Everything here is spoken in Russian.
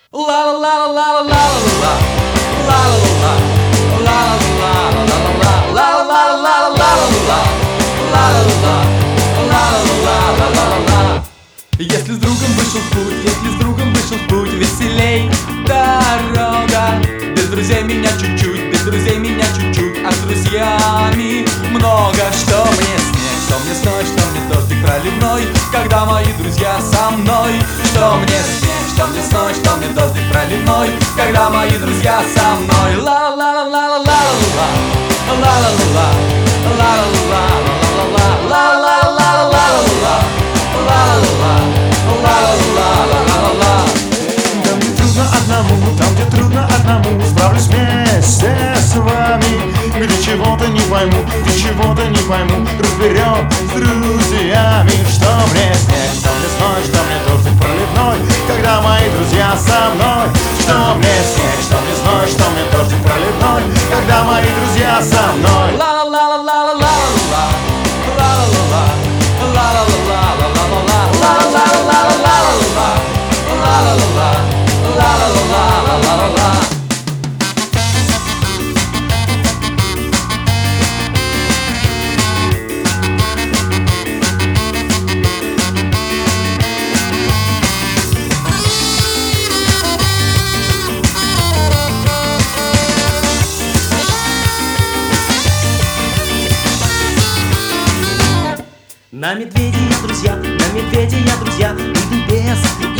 Если с другом вышел в путь, если с другом вышел в путь, веселей дорога. Без друзей меня чуть-чуть, без друзей меня чуть-чуть, а с друзьями много. Что мне снег, что мне сной, что мне дождик проливной, когда мои друзья со мной. Что мне снег, что мне сной, что мне дождик проливной, когда мои друзья со мной. Ла-ла-ла-ла-ла-ла-ла-ла, ла-ла-ла-ла, ла-ла-ла-ла-ла-ла-ла-ла-ла-ла-ла. Там, где трудно одному, справлюсь вместе с вами. Где чего-то не пойму, где чего-то не пойму, разберем с друзьями. Что мне снег, что мне сной, что мне дождик проливной, когда мои друзья со мной. Что мне снег, что мне сной, что мне дождик проливной, когда мои друзья со мной. На медведя я, друзья, на медведя я, друзья, выйду без